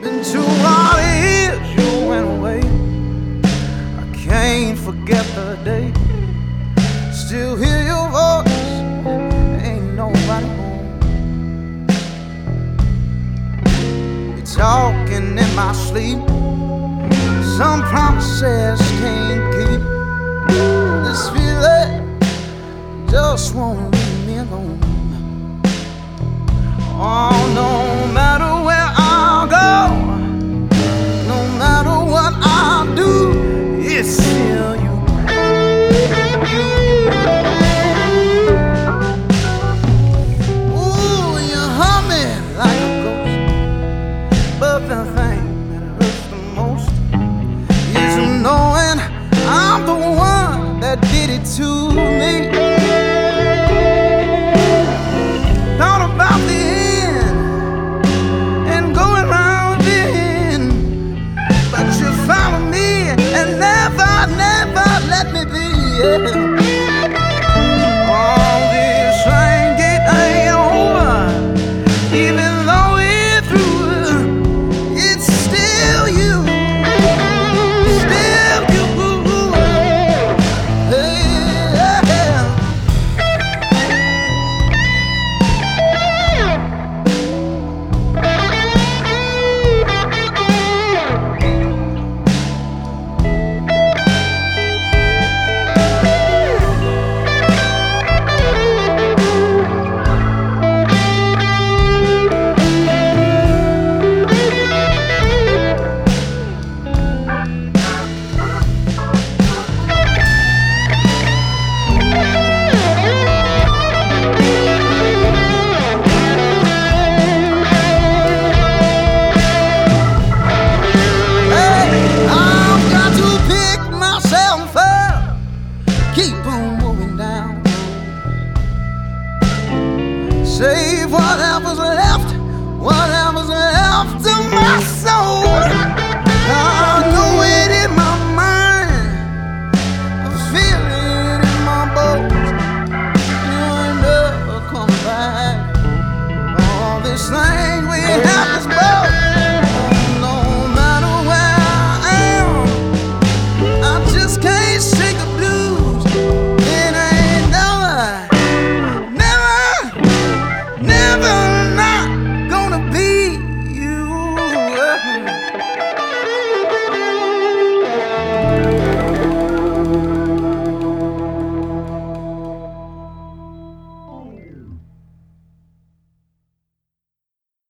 Into all the years you went away, I can't forget the day. Still hear your voice, ain't nobody home. You're talking in my sleep, some promises can't keep. This feeling just won't leave me alone. Oh, no matter where I'll go, no matter what I'll do, it's still you. Ooh, you haunt me like a ghost, but the thing that hurts the most is knowing I'm the one that did it to me. Thought about the end and going round again, but you found me and never let me be. All this ain't over, even though we're through. It's still you, still you. Hey, save whatever's left of my soul. I know it in my mind, I feel it in my bones. You ain't never come back. All this thing we had.